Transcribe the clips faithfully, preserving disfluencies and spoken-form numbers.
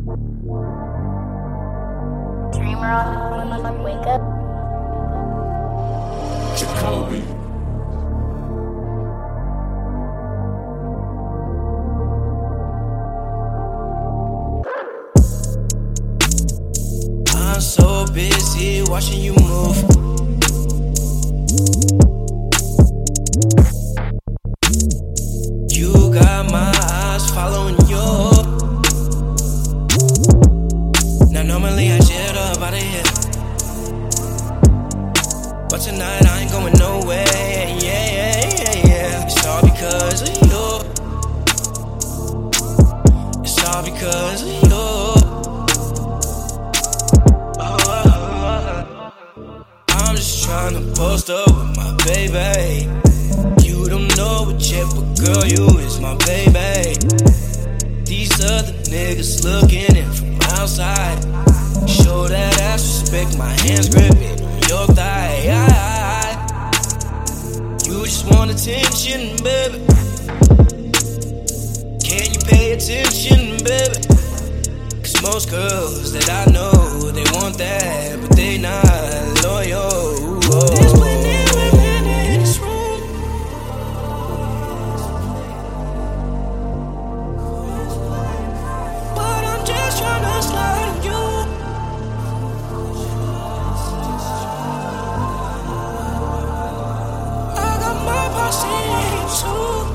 Dreamer on the wake up. Jacoby. I'm so busy watching you move. You got my eyes following you. Now normally I jet up out of here, but tonight I ain't going nowhere. Yeah, yeah, yeah, yeah. It's all because of you. It's all because of you. I'm just tryna post up with my baby. You don't know it yet, but girl, you is my baby. These other niggas looking in from outside. Show that ass respect, my hands gripping on your thigh. You just want attention, baby. Can you pay attention, baby? Cause most girls that I know, they want that, but they not loyal. There's plenty of women in this room. But I'm just tryna slide on you. I got my posse too.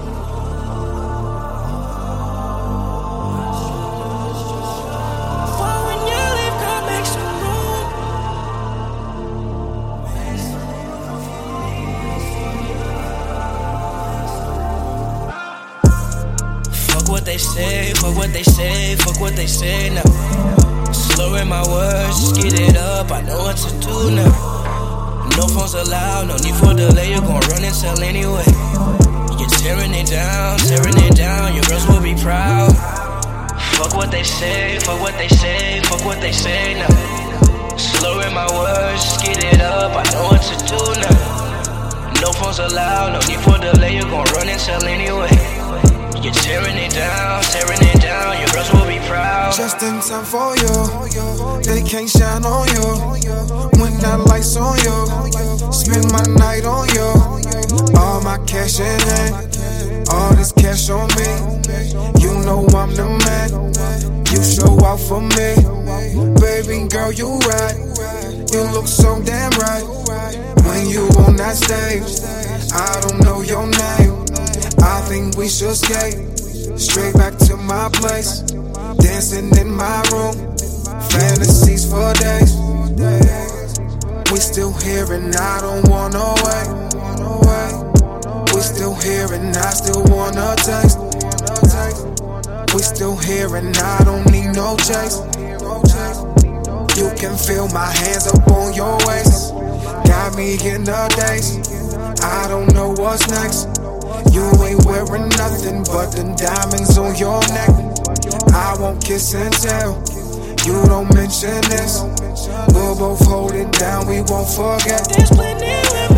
Fuck what they say, fuck what they say, fuck what they say now. Slurring my words, just get it up, I know what to do now. No phones allowed, no need for delay, you're gon' run and tell anyway. You're tearing it down, tearing it down, your girls will be proud. Fuck what they say, fuck what they say, fuck what they say now. Slurring my words, just get it up, I know what to do now. No phones allowed, no need for delay, you're gon' run and tell anyway. You're tearing it down, tearing it down, your girls will be proud. Just in time for you, they can't shine on you. When that light's on you, spend my night on you. All my cash in hand, all this cash on me. You know I'm the man, you show out for me. Baby girl, you right, you look so damn right. When you on that stage, I don't know your name. I think we should skate straight back to my place, dancing in my room, fantasies for days. We still here and I don't wanna wait. We still here and I still wanna taste. We still here and I don't need no chase. You can feel my hands up on your waist, got me in the daze. I don't know what's next. You ain't wearing nothing but the diamonds on your neck. I won't kiss and tell, you don't mention this. We'll both hold it down, we won't forget. There's plenty of